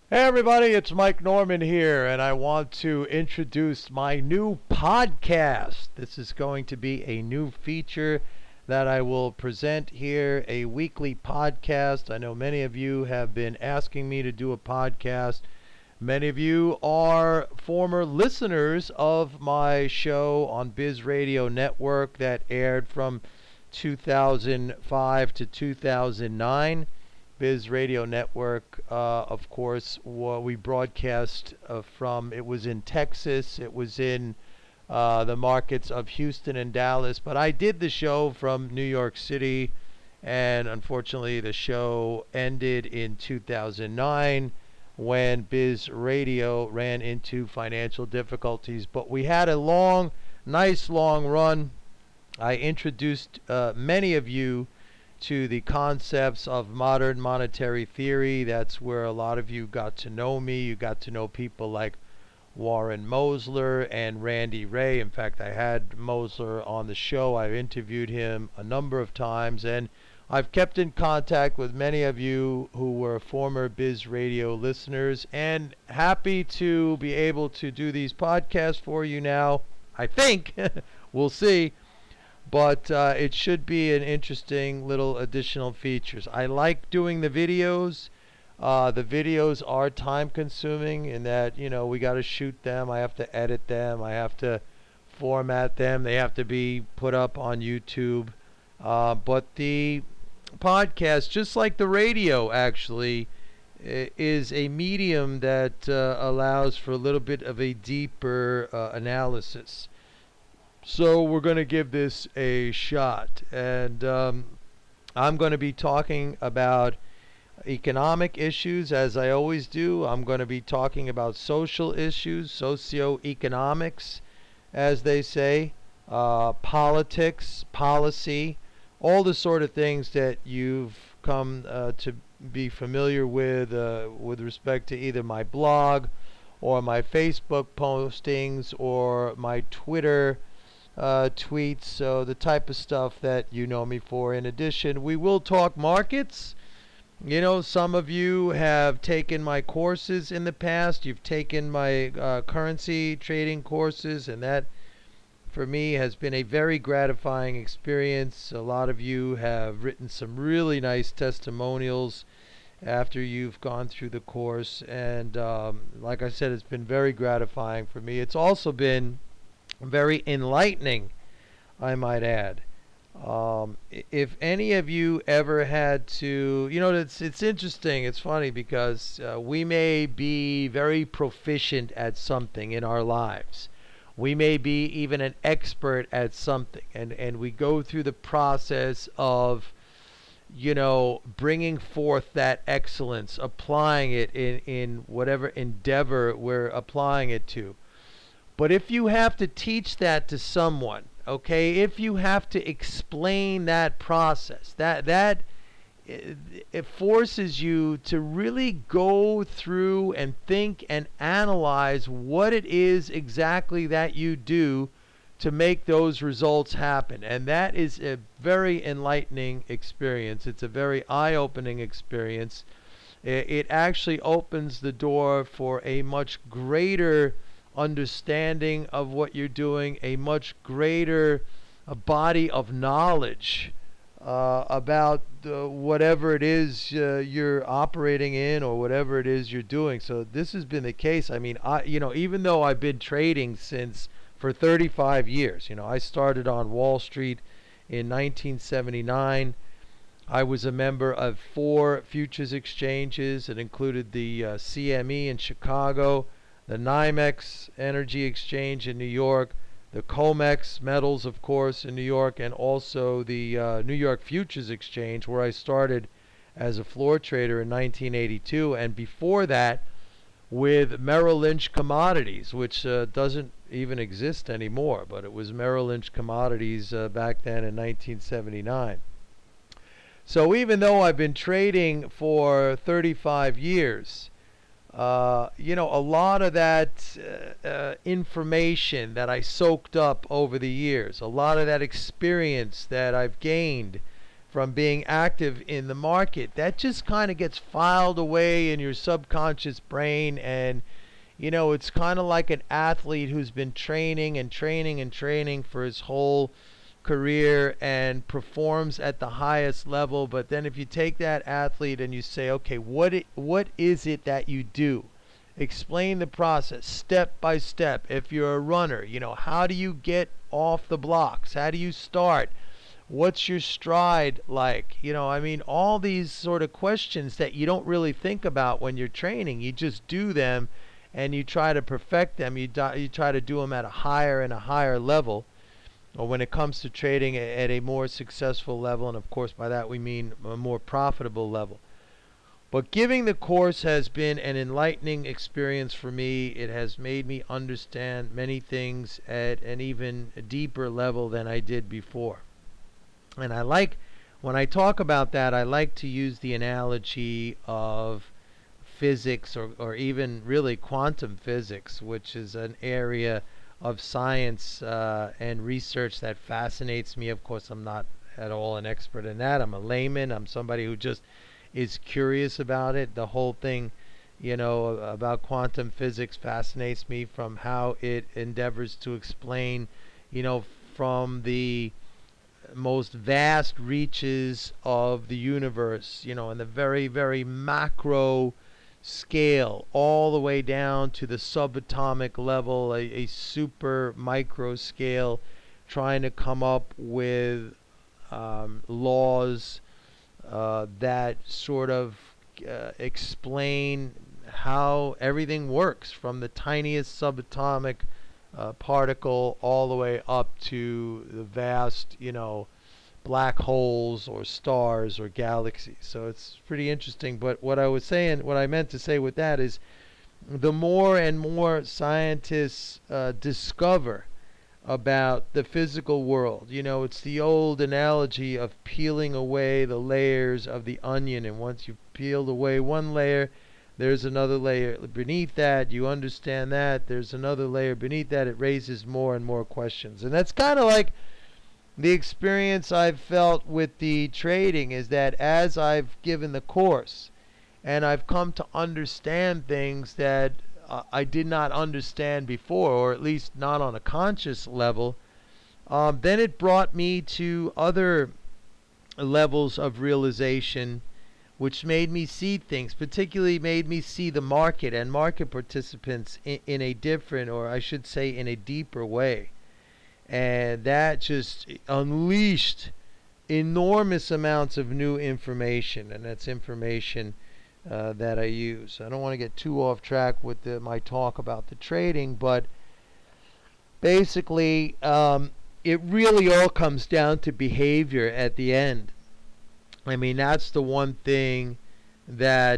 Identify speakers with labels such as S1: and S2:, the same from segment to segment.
S1: Hey everybody, it's Mike Norman here, and I want to introduce my new podcast. This is going to be a new feature that I will present here, a weekly podcast. I know many of you have been asking me to do a podcast. Many of you are former listeners of my show on Biz Radio Network that aired from 2005 to 2009. Biz Radio Network, of course, we broadcast from. It was in Texas. It was in the markets of Houston and Dallas. But I did the show from New York City, and unfortunately, the show ended in 2009 when Biz Radio ran into financial difficulties. But we had a nice long run. I introduced many of you to the concepts of modern monetary theory. That's where a lot of you got to know me. You got to know people like Warren Mosler and Randy Ray. In fact, I had Mosler on the show. I've interviewed him a number of times, and I've kept in contact with many of you who were former Biz Radio listeners, and happy to be able to do these podcasts for you now. I think. We'll see. But it should be an interesting little additional features. I like doing the videos. The videos are time consuming in that, we got to shoot them. I have to edit them. I have to format them. They have to be put up on YouTube. But the podcast, just like the radio actually, is a medium that allows for a little bit of a deeper analysis. So we're going to give this a shot. And I'm going to be talking about economic issues, as I always do. I'm going to be talking about social issues, socioeconomics, as they say, politics, policy, all the sort of things that you've come to be familiar with respect to either my blog or my Facebook postings or my Twitter tweets, so the type of stuff that you know me for. In addition, we will talk markets. Some of you have taken my courses in the past. You've taken my currency trading courses, and that, for me, has been a very gratifying experience. A lot of you have written some really nice testimonials after you've gone through the course, and like I said, it's been very gratifying for me. It's also been very enlightening, I might add. If any of you ever had to, it's interesting. It's funny because we may be very proficient at something in our lives. We may be even an expert at something, and we go through the process of, bringing forth that excellence, applying it in whatever endeavor we're applying it to. But if you have to teach that to someone, okay, if you have to explain that process, that it forces you to really go through and think and analyze what it is exactly that you do to make those results happen. And that is a very enlightening experience. It's a very eye-opening experience. It actually opens the door for a much greater understanding of what you're doing, a much greater body of knowledge about whatever it is you're operating in or whatever it is you're doing. So this has been the case. I mean, even though I've been trading for 35 years, I started on Wall Street in 1979. I was a member of 4 futures exchanges. It included the CME in Chicago, the NYMEX Energy Exchange in New York, the COMEX Metals, of course, in New York, and also the New York Futures Exchange, where I started as a floor trader in 1982, and before that with Merrill Lynch Commodities, which doesn't even exist anymore, but it was Merrill Lynch Commodities back then in 1979. So even though I've been trading for 35 years, a lot of that information that I soaked up over the years, a lot of that experience that I've gained from being active in the market, that just kind of gets filed away in your subconscious brain. And it's kind of like an athlete who's been training and training and training for his whole career and performs at the highest level. But then if you take that athlete and you say, okay, what is it that you do? Explain the process step by step. If you're a runner, how do you get off the blocks? How do you start? What's your stride like? All these sort of questions that you don't really think about when you're training. You just do them and you try to perfect them. You try to do them at a higher and a higher level, or when it comes to trading at a more successful level, and of course by that we mean a more profitable level. But giving the course has been an enlightening experience for me. It has made me understand many things at an even deeper level than I did before. And when I talk about that, I like to use the analogy of physics, or even really quantum physics, which is an area of science and research that fascinates me. Of course, I'm not at all an expert in that. I'm a layman. I'm somebody who just is curious about it. The whole thing, about quantum physics fascinates me, from how it endeavors to explain, from the most vast reaches of the universe, in the very, very macro scale, all the way down to the subatomic level, a super micro scale, trying to come up with laws that sort of explain how everything works, from the tiniest subatomic particle all the way up to the vast, black holes or stars or galaxies. So it's pretty interesting. But what I meant to say with that is, the more and more scientists discover about the physical world, it's the old analogy of peeling away the layers of the onion. And once you've peeled away one layer, there's another layer beneath that. You understand that. There's another layer beneath that. It raises more and more questions. And that's kind of like the experience I've felt with the trading, is that as I've given the course and I've come to understand things that I did not understand before, or at least not on a conscious level, then it brought me to other levels of realization, which made me see things, particularly made me see the market and market participants in a different, or I should say in a deeper way. And that just unleashed enormous amounts of new information, and that's information that I use. I don't want to get too off track with my talk about the trading, but basically it really all comes down to behavior at the end. That's the one thing that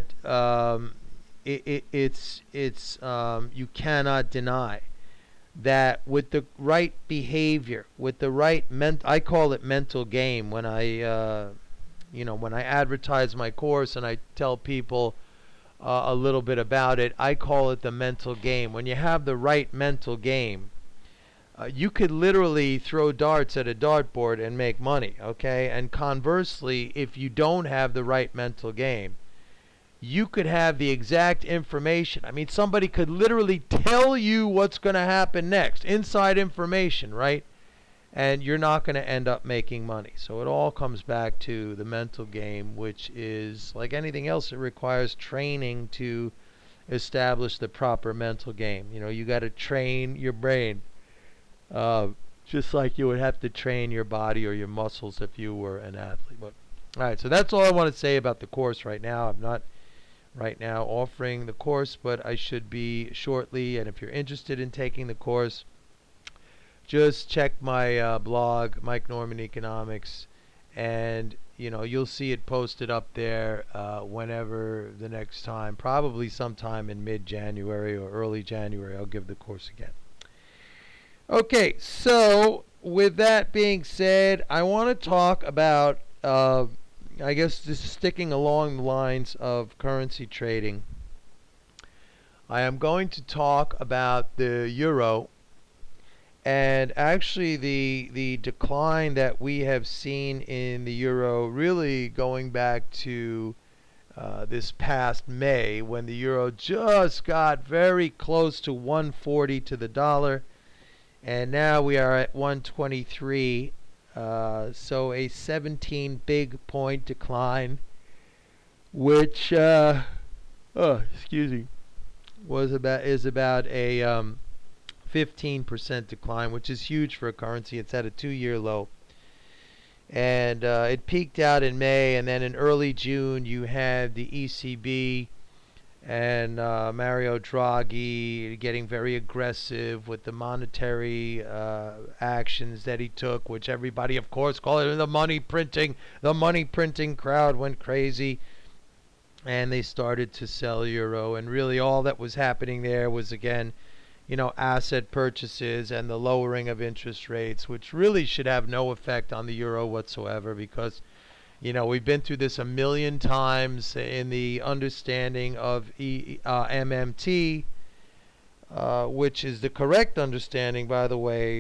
S1: it's you cannot deny, that with the right behavior, with the right I call it mental game when I when I advertise my course and I tell people a little bit about it. I call it the mental game. When you have the right mental game, you could literally throw darts at a dartboard and make money, okay? And conversely, if you don't have the right mental game, you could have the exact information. Somebody could literally tell you what's going to happen next, inside information, right? And you're not going to end up making money. So it all comes back to the mental game, which is like anything else. It requires training to establish the proper mental game. You got to train your brain, just like you would have to train your body or your muscles if you were an athlete. But all right, so that's all I want to say about the course right now. I'm not right now offering the course, but I should be shortly. And if you're interested in taking the course, just check my blog, Mike Norman Economics, and you'll see it posted up there whenever the next time, probably sometime in mid-January or early January, I'll give the course again. Okay, so with that being said, I want to talk about, I guess this is sticking along the lines of currency trading. I am going to talk about the euro And actually, the decline that we have seen in the euro, really going back to this past May, when the euro just got very close to 140 to the dollar, and now we are at 123. So a 17 big point decline, which excuse me, is about a 15% decline, which is huge for a currency. It's at a 2-year low. And it peaked out in May, and then in early June you had the ECB and Mario Draghi getting very aggressive with the monetary actions that he took, which everybody, of course, called it the money printing. The money printing crowd went crazy, and they started to sell euro. And really, all that was happening there was, again, asset purchases and the lowering of interest rates, which really should have no effect on the euro whatsoever, because we've been through this a million times in the understanding of MMT, which is the correct understanding, by the way.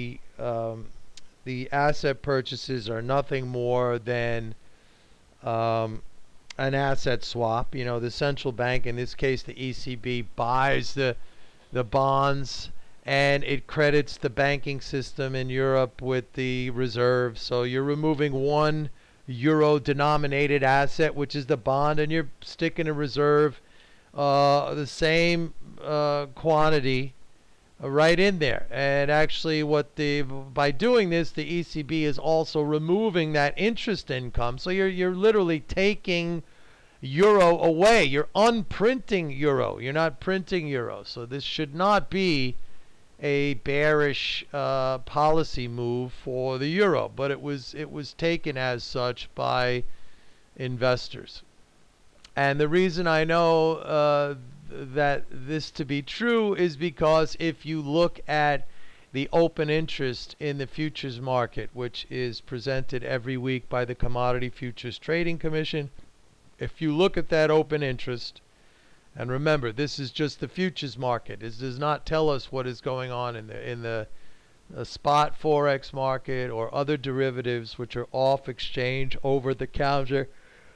S1: The asset purchases are nothing more than an asset swap. The central bank, in this case the ECB, buys the bonds, and it credits the banking system in Europe with the reserve. So you're removing one euro-denominated asset, which is the bond, and you're sticking a reserve, the same quantity, right in there. And actually, by doing this, the ECB is also removing that interest income. So you're literally taking euro away. You're unprinting euro. You're not printing euro. So this should not be a bearish policy move for the euro, but it was taken as such by investors. And the reason I know that this to be true is because if you look at the open interest in the futures market, which is presented every week by the Commodity Futures Trading Commission, if you look at that open interest, and remember, this is just the futures market. This does not tell us what is going on in the spot forex market or other derivatives, which are off exchange, over the counter.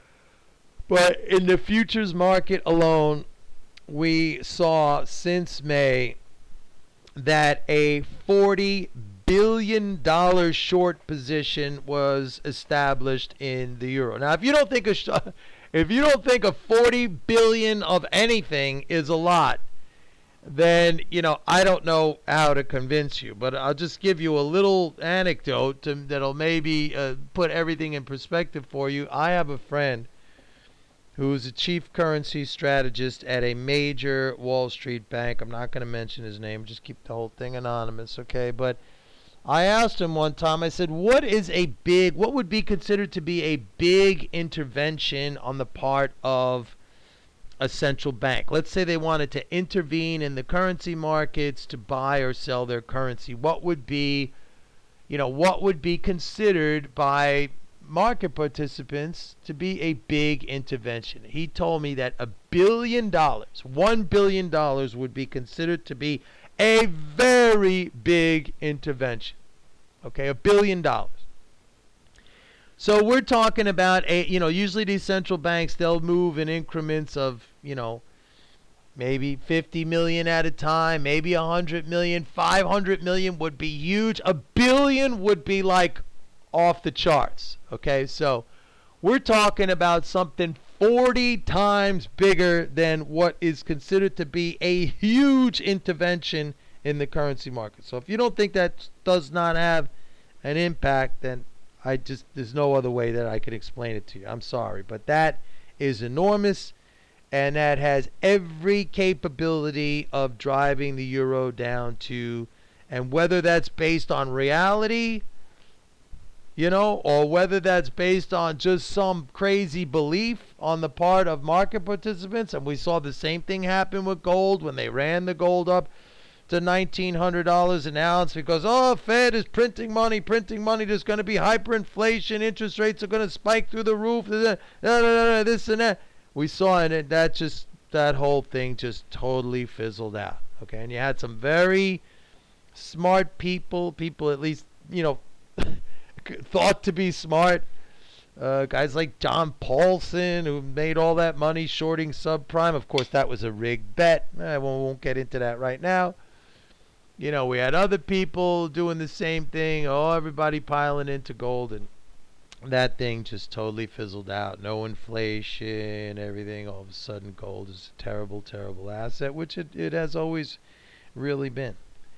S1: But in the futures market alone, we saw since May that a $40 billion short position was established in the euro. Now, if you don't think a 40 billion of anything is a lot, then I don't know how to convince you. But I'll just give you a little anecdote that'll maybe put everything in perspective for you. I have a friend who's a chief currency strategist at a major Wall Street bank. I'm not going to mention his name. Just keep the whole thing anonymous, okay? But I asked him one time, I said, what would be considered to be a big intervention on the part of a central bank? Let's say they wanted to intervene in the currency markets to buy or sell their currency. What would be considered by market participants to be a big intervention? He told me that $1 billion would be considered to be a very big intervention. Okay, $1 billion. So we're talking about usually these central banks, they'll move in increments of, maybe 50 million at a time, maybe 100 million, 500 million would be huge. $1 billion would be like off the charts. Okay, so we're talking about something 40 times bigger than what is considered to be a huge intervention in the currency market. So if you don't think that does not have an impact, then there's no other way that I could explain it to you. I'm sorry, but that is enormous, and that has every capability of driving the euro down to, and whether that's based on reality, or whether that's based on just some crazy belief on the part of market participants. And we saw the same thing happen with gold when they ran the gold up to $1,900 an ounce because, Fed is printing money, there's going to be hyperinflation, interest rates are going to spike through the roof, this and that. We saw it, that whole thing just totally fizzled out. Okay, and you had some very smart people at least, thought to be smart. Guys like John Paulson, who made all that money shorting subprime. Of course, that was a rigged bet. We won't get into that right now. We had other people doing the same thing. Oh, everybody piling into gold, and that thing just totally fizzled out. No inflation, everything. All of a sudden, gold is a terrible, terrible asset, which it has always really been.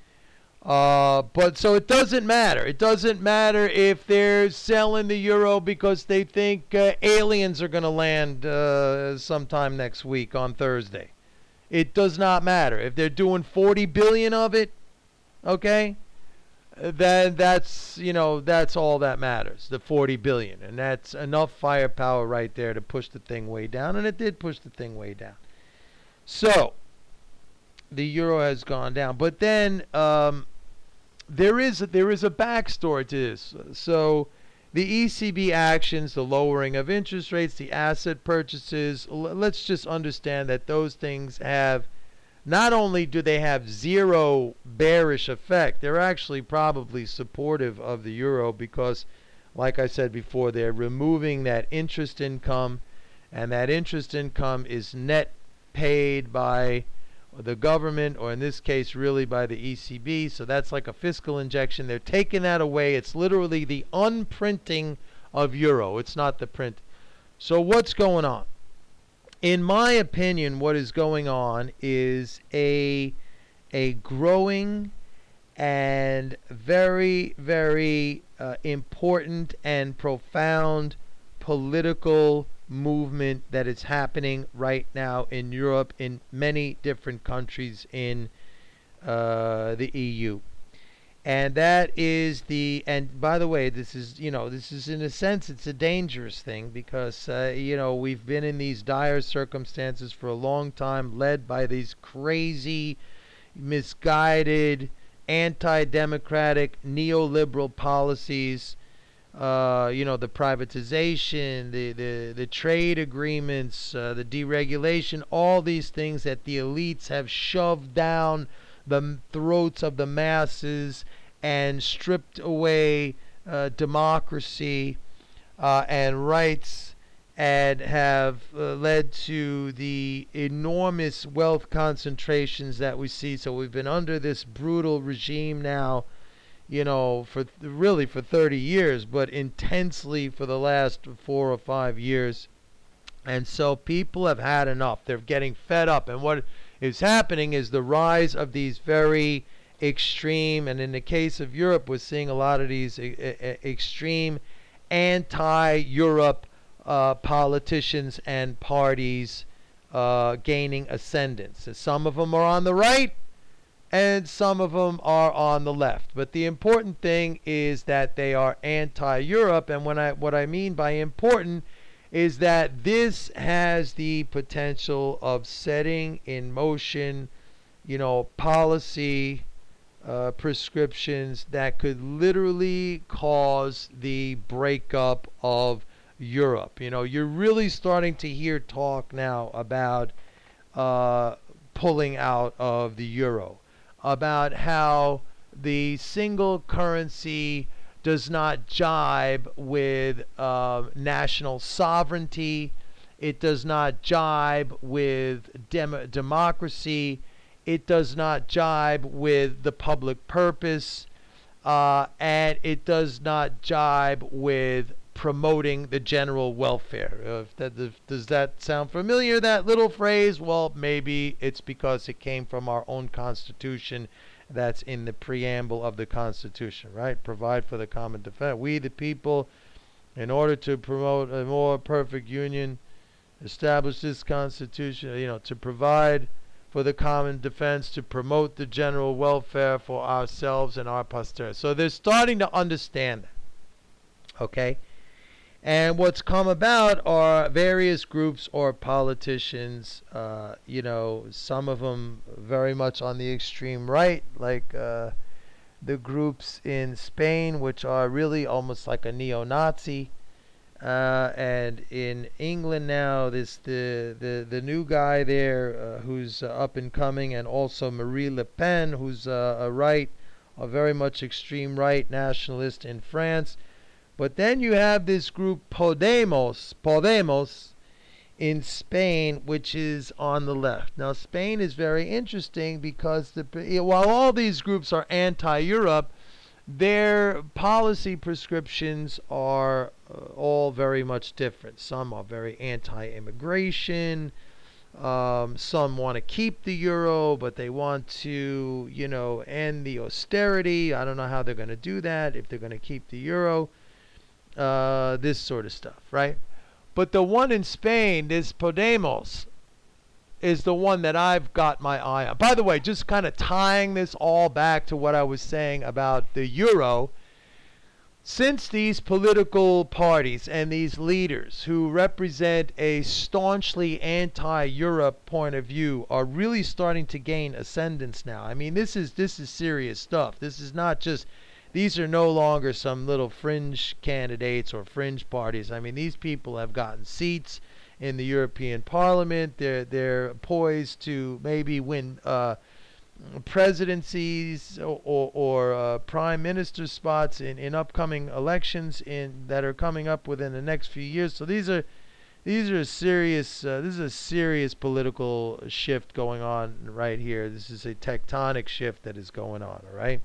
S1: But so it doesn't matter. It doesn't matter if they're selling the euro because they think aliens are going to land sometime next week on Thursday. It does not matter. If they're doing 40 billion of it, okay, then that's all that matters, the 40 billion. And that's enough firepower right there to push the thing way down. And it did push the thing way down. So the euro has gone down. But then there is a backstory to this. So the ECB actions, the lowering of interest rates, the asset purchases, let's just understand that those things have, not only do they have zero bearish effect, they're actually probably supportive of the euro because, like I said before, they're removing that interest income, and that interest income is net paid by the government, or in this case really by the ECB. So that's like a fiscal injection. They're taking that away. It's literally the unprinting of euro. It's not the print. So what's going on? In my opinion, what is going on is a growing and very, very important and profound political movement that is happening right now in Europe, in many different countries in the EU. And that is and by the way, this is in a sense, it's a dangerous thing because, we've been in these dire circumstances for a long time, led by these crazy, misguided, anti-democratic, neoliberal policies. The privatization, the trade agreements, the deregulation, all these things that the elites have shoved down the throats of the masses and stripped away democracy and rights, and have led to the enormous wealth concentrations that we see. So we've been under this brutal regime now, for 30 years, but intensely for the last 4 or 5 years. And so people have had enough. They're getting fed up. And what is happening is the rise of these very extreme, and in the case of Europe, we're seeing a lot of these extreme anti-Europe politicians and parties gaining ascendance. And some of them are on the right, and some of them are on the left. But the important thing is that they are anti-Europe. And what I mean by important is that this has the potential of setting in motion, policy prescriptions that could literally cause the breakup of Europe. You're really starting to hear talk now about pulling out of the euro, about how the single currency does not jibe with national sovereignty. It does not jibe with democracy. It does not jibe with the public purpose. And it does not jibe with promoting the general welfare. Does that sound familiar, that little phrase? Well, maybe it's because it came from our own Constitution. That's in the preamble of the Constitution, right? Provide for the common defense. We, the people, in order to promote a more perfect union, establish this Constitution, to provide for the common defense, to promote the general welfare for ourselves and our posterity. So they're starting to understand that, okay? And what's come about are various groups or politicians, some of them very much on the extreme right, like the groups in Spain, which are really almost like a neo-Nazi. And in England now, the new guy there who's up and coming, and also Marie Le Pen, who's a right are very much extreme right nationalist in France. But then you have this group Podemos in Spain, which is on the left. Now, Spain is very interesting because while all these groups are anti-Europe, their policy prescriptions are all very much different. Some are very anti-immigration. Some want to keep the euro, but they want to, end the austerity. I don't know how they're going to do that if they're going to keep the euro. This sort of stuff, right? But the one in Spain, this Podemos, is the one that I've got my eye on. By the way, just kind of tying this all back to what I was saying about the euro, since these political parties and these leaders who represent a staunchly anti-Europe point of view are really starting to gain ascendance now. I mean, this is serious stuff. This is not just, these are no longer some little fringe candidates or fringe parties. I mean, these people have gotten seats in the European Parliament. They're poised to maybe win presidencies or prime minister spots in upcoming elections that are coming up within the next few years. So these are serious. This is a serious political shift going on right here. This is a tectonic shift that is going on. All right.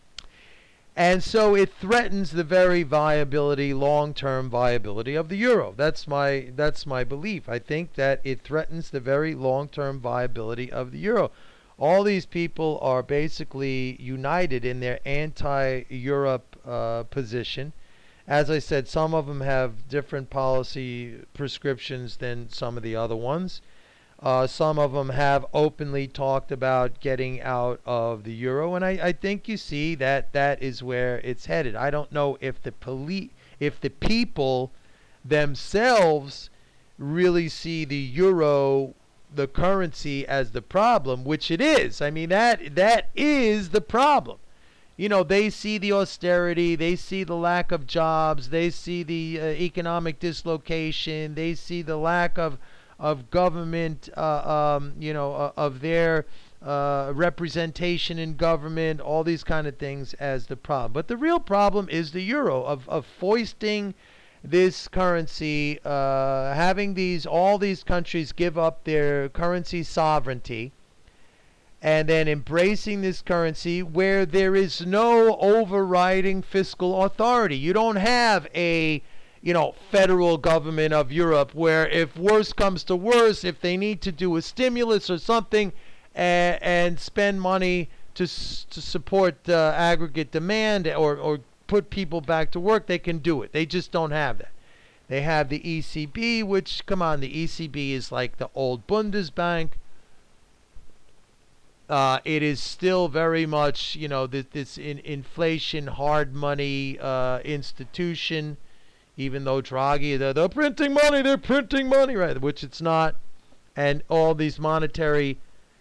S1: And so it threatens the very viability, long-term viability of the euro. That's my belief. I think that it threatens the very long-term viability of the euro. All these people are basically united in their anti-Europe position. As I said, some of them have different policy prescriptions than some of the other ones. Some of them have openly talked about getting out of the euro, and I think you see that is where it's headed. I don't know if the people themselves really see the euro, the currency, as the problem, which it is. I mean, that is the problem. They see the austerity, they see the lack of jobs, they see the economic dislocation, they see the lack of government, of their representation in government, all these kind of things as the problem. But the real problem is the euro, of foisting this currency, having all these countries give up their currency sovereignty, and then embracing this currency where there is no overriding fiscal authority. You don't have a federal government of Europe where if worse comes to worse, if they need to do a stimulus or something and spend money to support aggregate demand or put people back to work, they can do it. They just don't have that. They have the ECB, which, come on, the ECB is like the old Bundesbank. It is still very much, this inflation, hard money institution. Even though Draghi, they're printing money, right? Which it's not, and all these monetary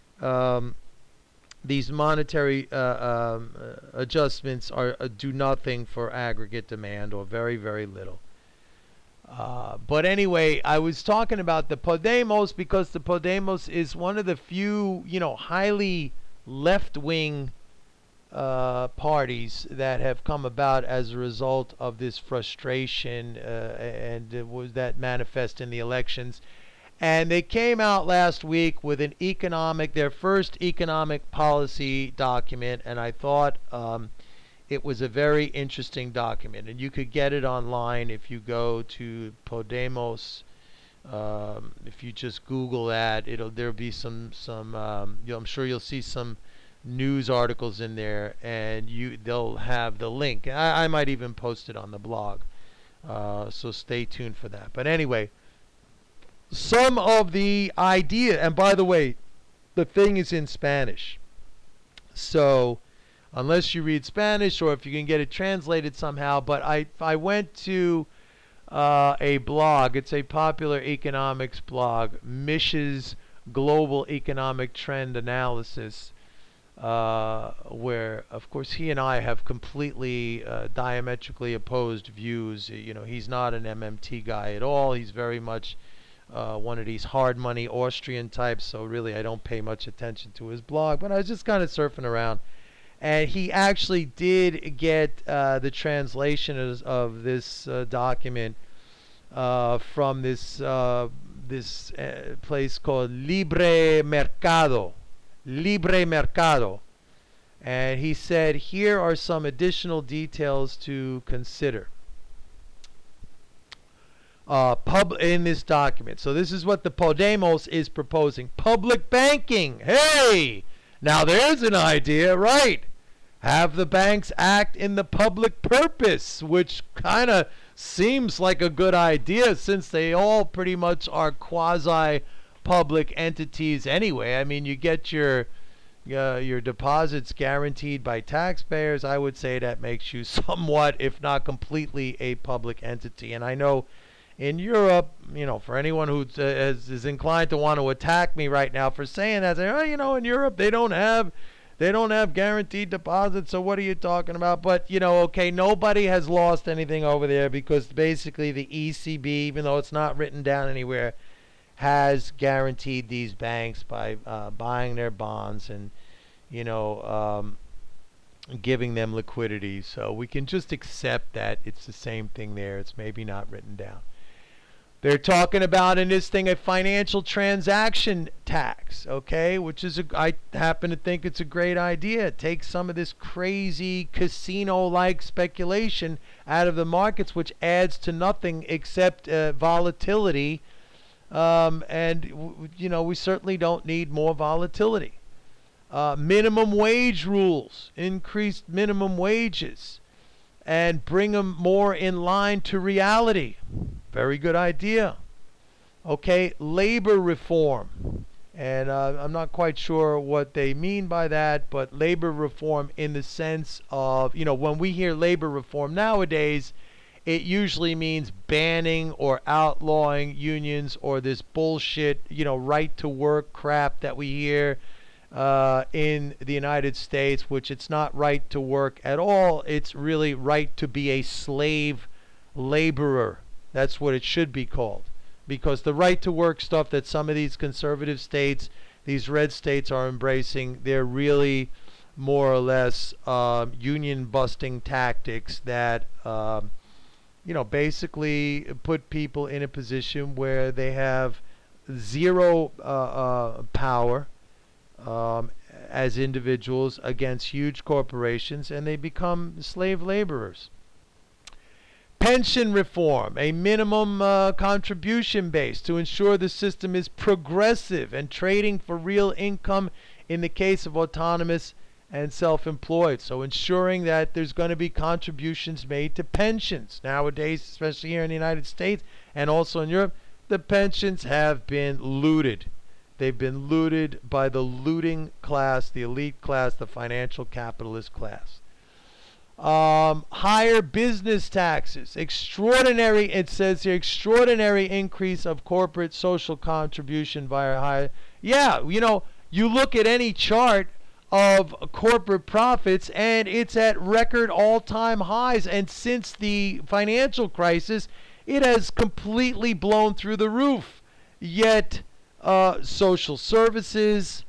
S1: adjustments do nothing for aggregate demand, or very, very little. But anyway, I was talking about the Podemos because the Podemos is one of the few, highly left-wing parties that have come about as a result of this frustration, and it was that manifest in the elections. And they came out last week with their first economic policy document, and I thought it was a very interesting document. And you could get it online if you go to Podemos. If you just Google that, there'll be some I'm sure you'll see some news articles in there, and they'll have the link. I might even post it on the blog, so stay tuned for that. But anyway, some of the idea, and by the way, the thing is in Spanish, so unless you read Spanish or if you can get it translated somehow. But I went to a blog. It's a popular economics blog, Mish's Global Economic Trend Analysis, where, of course, he and I have completely diametrically opposed views. He's not an MMT guy at all. He's very much one of these hard money Austrian types, so really I don't pay much attention to his blog. But I was just kind of surfing around, And he actually did get the translation of this document from this place called Libre Mercado. Libre Mercado. And he said, here are some additional details to consider in this document. So this is what the Podemos is proposing. Public banking. Hey! Now there's an idea, right? Have the banks act in the public purpose, which kind of seems like a good idea since they all pretty much are quasi-public entities anyway. I mean, you get your deposits guaranteed by taxpayers. I would say that makes you somewhat, if not completely, a public entity. And I know in Europe, for anyone who is inclined to want to attack me right now for saying that, in Europe they don't have guaranteed deposits, so what are you talking about? But, okay, nobody has lost anything over there because basically the ECB, even though it's not written down anywhere, has guaranteed these banks by buying their bonds and, giving them liquidity. So we can just accept that it's the same thing there. It's maybe not written down. They're talking about in this thing a financial transaction tax, okay, which is I happen to think it's a great idea. It takes some of this crazy casino-like speculation out of the markets, which adds to nothing except volatility. And we certainly don't need more volatility. Minimum wage rules, increased minimum wages, and bring them more in line to reality. Very good idea. Okay, labor reform. And I'm not quite sure what they mean by that, but labor reform in the sense of, when we hear labor reform nowadays, it usually means banning or outlawing unions or this bullshit, right to work crap that we hear in the United States, which it's not right to work at all. It's really right to be a slave laborer. That's what it should be called. Because the right to work stuff that some of these conservative states, these red states are embracing, they're really more or less union busting tactics that basically put people in a position where they have zero power as individuals against huge corporations, and they become slave laborers. Pension reform, a minimum contribution base to ensure the system is progressive and trading for real income in the case of autonomous and self-employed. So ensuring that there's going to be contributions made to pensions. Nowadays, especially here in the United States and also in Europe, the pensions have been looted. They've been looted by the looting class, the elite class, the financial capitalist class. Higher business taxes. Extraordinary, it says here, extraordinary increase of corporate social contribution via higher. Yeah, you look at any chart of corporate profits and it's at record all-time highs. And since the financial crisis, it has completely blown through the roof. Yet, social services,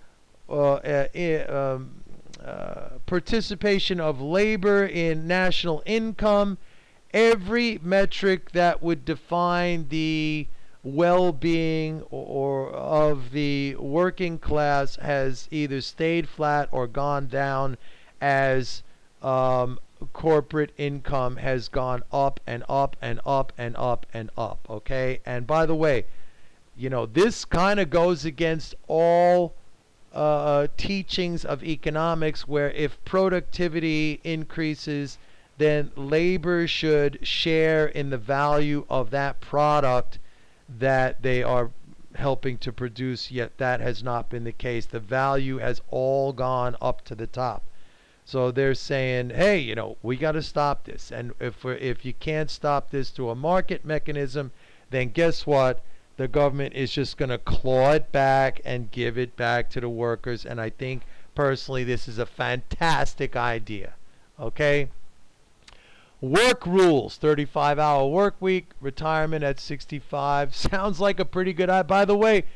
S1: participation of labor in national income, every metric that would define the well-being or of the working class has either stayed flat or gone down as corporate income has gone up and up and up and up and up. Okay, and by the way, this kind of goes against all teachings of economics, where if productivity increases, then labor should share in the value of that product that they are helping to produce. Yet that has not been the case. The value has all gone up to the top. So they're saying, hey, we got to stop this. And if you can't stop this through a market mechanism, then guess what? The government is just going to claw it back and give it back to the workers. And I think, personally, this is a fantastic idea. Okay? Work rules, 35-hour work week, retirement at 65. Sounds like a pretty good idea. By the way,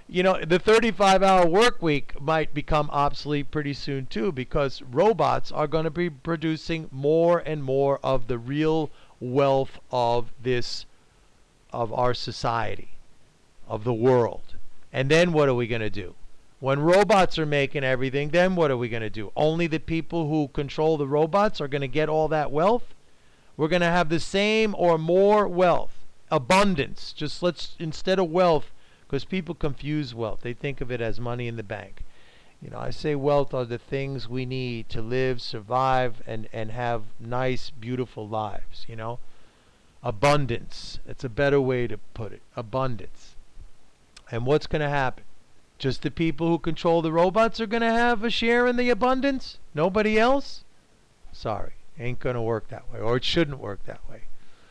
S1: The 35-hour work week might become obsolete pretty soon too, because robots are going to be producing more and more of the real wealth of our society, of the world. And then what are we going to do? When robots are making everything, then what are we going to do? Only the people who control the robots are going to get all that wealth? We're going to have the same or more wealth, abundance. Just instead of wealth, because people confuse wealth. They think of it as money in the bank. I say wealth are the things we need to live, survive, and have nice, beautiful lives, Abundance. It's a better way to put it. Abundance. And what's going to happen? Just the people who control the robots are going to have a share in the abundance? Nobody else? Sorry. Ain't going to work that way. Or it shouldn't work that way.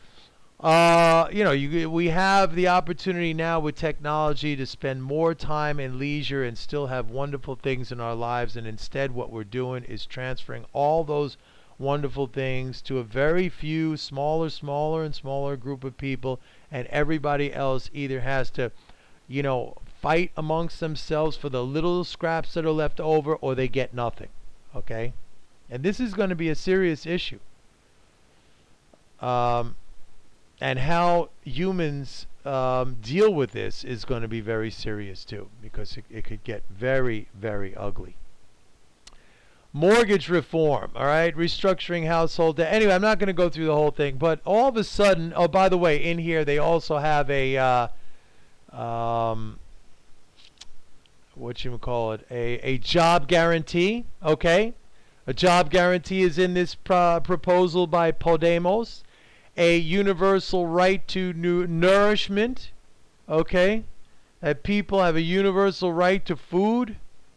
S1: We have the opportunity now with technology to spend more time and leisure and still have wonderful things in our lives. And instead what we're doing is transferring all those wonderful things to a very few smaller and smaller group of people. And everybody else either has to, fight amongst themselves for the little scraps that are left over, or they get nothing. Okay? And this is going to be a serious issue. And how humans deal with this is going to be very serious too, because it could get very, very ugly. Mortgage reform, all right? Restructuring household debt. Anyway, I'm not going to go through the whole thing, but all of a sudden, oh, by the way, in here they also have a, a job guarantee, okay? A job guarantee is in this proposal by Podemos. A universal right to nourishment, okay? That people have a universal right to food.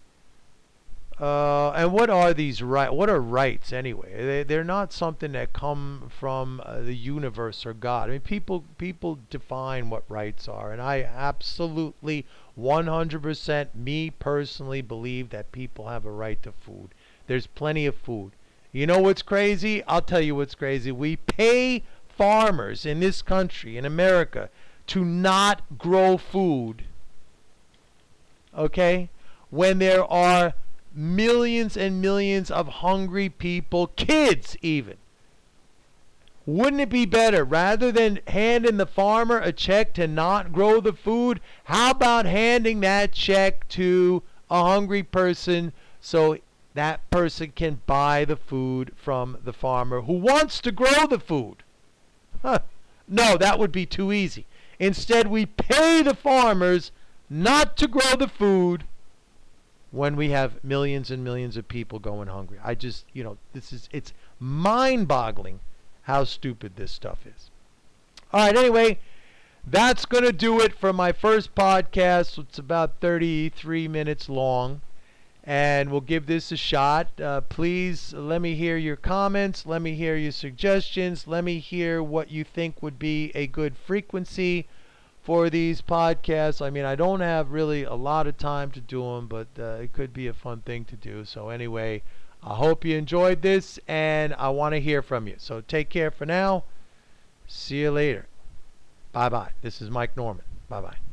S1: And what are these rights? What are rights anyway? They're not something that come from the universe or God. I mean, people define what rights are, and I absolutely 100%, me personally, believe that people have a right to food. There's plenty of food. You know what's crazy? I'll tell you what's crazy. We pay farmers in this country, in America, to not grow food, okay, when there are millions and millions of hungry people, kids even. Wouldn't it be better, rather than handing the farmer a check to not grow the food, how about handing that check to a hungry person so that person can buy the food from the farmer who wants to grow the food? No, that would be too easy. Instead, we pay the farmers not to grow the food when we have millions and millions of people going hungry. It's mind-boggling how stupid this stuff is. All right, anyway, that's going to do it for my first podcast. It's about 33 minutes long. And we'll give this a shot. Please let me hear your comments. Let me hear your suggestions. Let me hear what you think would be a good frequency for these podcasts. I mean, I don't have really a lot of time to do them, but it could be a fun thing to do. So anyway, I hope you enjoyed this, and I want to hear from you. So take care for now. See you later. Bye-bye. This is Mike Norman. Bye-bye.